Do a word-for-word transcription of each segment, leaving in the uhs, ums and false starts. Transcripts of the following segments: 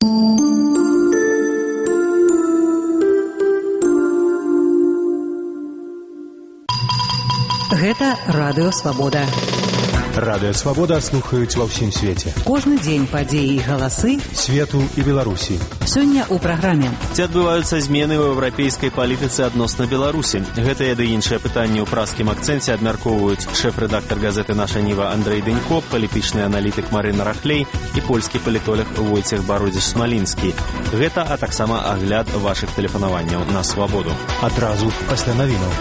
Гэта Радыё Свабода. Радыё Свабода слухаюць ва ўсім свеце. Кожны дзень падзеі і галасы свету і Беларусі. Сёння ў праграме. Ці адбываюцца змены ў еўрапейскай палітыцы адносна Беларусі? Гэтыя ды іншыя пытанні ў праскім акцэнце абмяркоўваюць шэф-рэдактар газеты «Наша Ніва» Андрэй Дэнько, палітычны аналітык Марына Рахлей і польскі палітолог Войцех Бародзіч-Смалінскі. Гэта, а таксама агляд вашых тэлефанаванняў на Свабоду. Адразу пасля навінаў.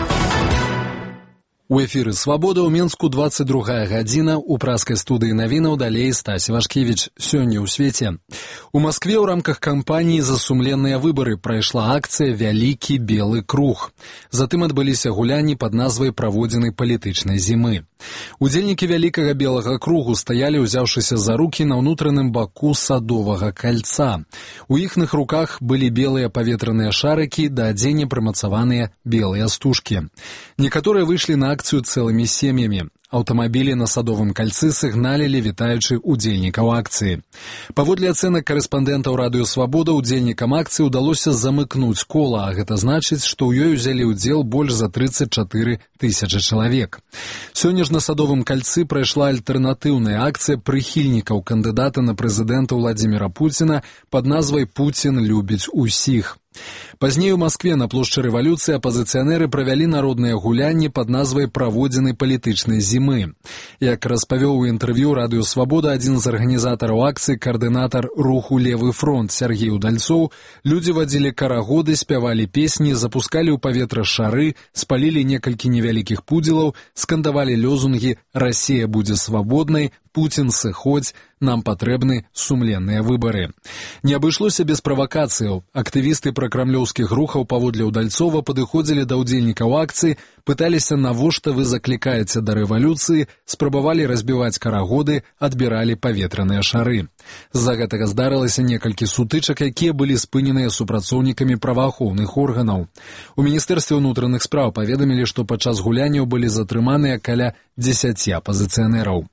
У эфіры «Свабода» ў Менску двадцать другая гадзіна, у праскай студыі навінаў далей Стась Вашкевіч. Сёння ў свеце. У Маскве ў рамках кампаніі «За сумленныя выбары» прайшла акцыя «Вялікі белы круг». Затым адбыліся гулянні пад назвай «Праводзінай палітычнай зімы». Удзельнікі Вялікага белага кругу стаялі, узяўшыся за рукі на ўнутраным баку садовага кальца. У іхных руках былі белыя паветраныя шарыкі, да адзення прымацаваныя белыя стужкі. Некаторыя выйшлі на акцыю цэлымі сем'ямі. Аўтамабілі на садовым кальцы сігналілі, вітаючы удзельнікаў акцыі. Паводле ацэнак карэспандэнтаў Радыё Свабода, удзельнікам акцыі ўдалося замыкнуць кола, а гэта значыць, што ў ёй узялі ўдзел больш за тридцать четыре тысячы чалавек. Сёння ж на садовым кальцы прайшла альтэрнатыўная акцыя прыхільнікаў кандыдата на прэзідэнта Владзіміра Пуціна пад назвай «Пуцін любіць усіх». Пазней у Маскве на плошчы рэвалюцыі апазіцыянеры правялі народныя гулянні пад назвай «Праводзінай палітычнай зімы». Як распавёў у інтэрв'ю Радыё Свабода адзін з арганізатараў акцыі, каардынатар руху «Левы фронт» Сергей Удальцоў, людзі вадзілі карагоды, спявалі песні, запускалі ў паветра шары, спалілі некалькі невялікіх пудзелаў, скандавалі лёзунгі «Расія будзе свабоднай», «Пуцін сыходзь», «Нам патрэбны сумленныя выбары». Не абышлося без правакацыяў. Актывісты пракрамлёўскіх рухаў паводле Удальцова падыходзілі да ўдзельнікаў акцыі, пыталіся, навошта вы заклікаеце да рэвалюцыі, спрабавалі разбіваць карагоды, адбіралі паветраныя шары. З-за гэтага здарылася некалькі сутычак, якія былі спыненыя супрацоўнікамі праваахоўных органаў. У Міністэрстве ўнутраных спраў паведамілі, што падчас гулянняў былі затрыманыя каля дзесяці апазіцыянераў.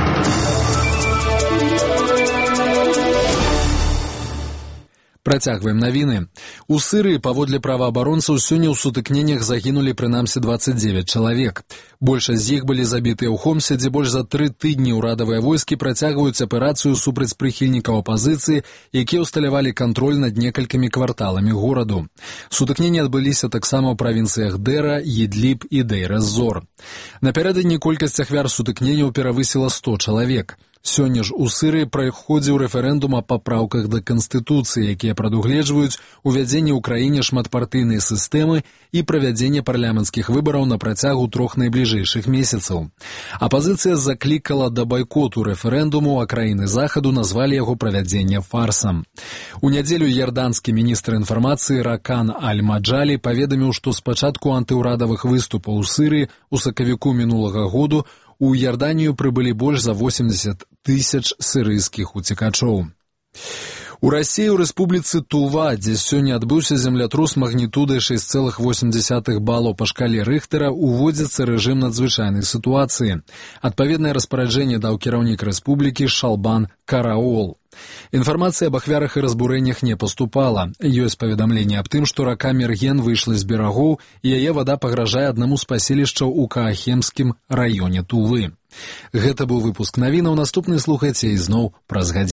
Працягваем навіны. У Сырыі паводле праваабаронцаў сёння ў сутыкненнях загінулі прынамсі двадцать девять чалавек. Большасць з іх былі забітыя ў Хомсе, дзе больш за тры тыдні ўрадавыя войскі працягваюць аперацыю супраць прыхільнікаў апазіцыі, якія ўсталявалі кантроль над некалькімі кварталамі гораду. Сутыкненні адбыліся таксама ў правінцыях Дэра, Ідліб і Дейр-эз-Зор. Напярэдадні колькасць ахвяр сутыкненняў перавысіла сто чалавек. Сёння ж у Сырыі праходзіў рэферэндум аб папраўках да Канстытуцыі, якія прадугледжваюць увядзенне ў краіне шматпартыйнай сістэмы і правядзенне парламенцкіх выбараў на працягу трох найбліжэйшых месяцаў. Апазіцыя заклікала да байкоту рэферэндуму, а краіны захаду назвалі яго правядзенне фарсам. У нядзелю ярданскі міністр інфармацыі Ракан Аль-Маджалі паведаміў, што з пачатку антыўрадавых выступаў у Сырыі у сакавіку мінулага году у Ярданію прыбылі больш за восемьдесят тысяч сырыйскіх уцекачоў. У Расіі ў рэспубліцы Тува, дзе сёння адбыўся землятрус магнітудай шесть целых восемь десятых балаў па шкале Рыхтера, уводзіцца рэжым надзвычайнай сітуацыі. Адпаведнае распараджэнне даў кіраўнік рэспублікі Шалбан Караол. Інфармацыя аб ахвярах і разбурэннях не паступала. Ёсць паведамленне аб тым, што рака Мерген выйшла з берагоў, і яе вада пагражае аднаму з паселішчаў у Каахемскім раёне Тувы. Гэта быў выпуск навінаў. Наступны слухайце ізноў праз гадзіну.